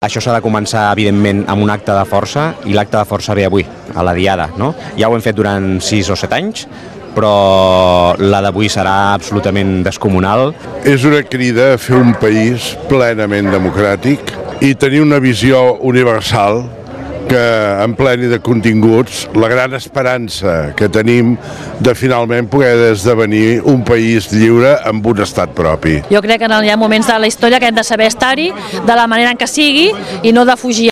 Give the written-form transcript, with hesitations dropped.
Això s'ha de començar, evidentment, amb un acte de força, i l'acte de força ve avui, a la Diada, no? Ja ho hem fet durant 6 o 7 anys, però la d'avui serà absolutament descomunal. És una crida a fer un país plenament democràtic i tenir una visió universal que empleni de continguts la gran esperança que tenim de finalment poder esdevenir un país lliure amb un estat propi. Jo crec que hi ha moments de la història que hem de saber estar-hi de la manera en què sigui i no de fugir.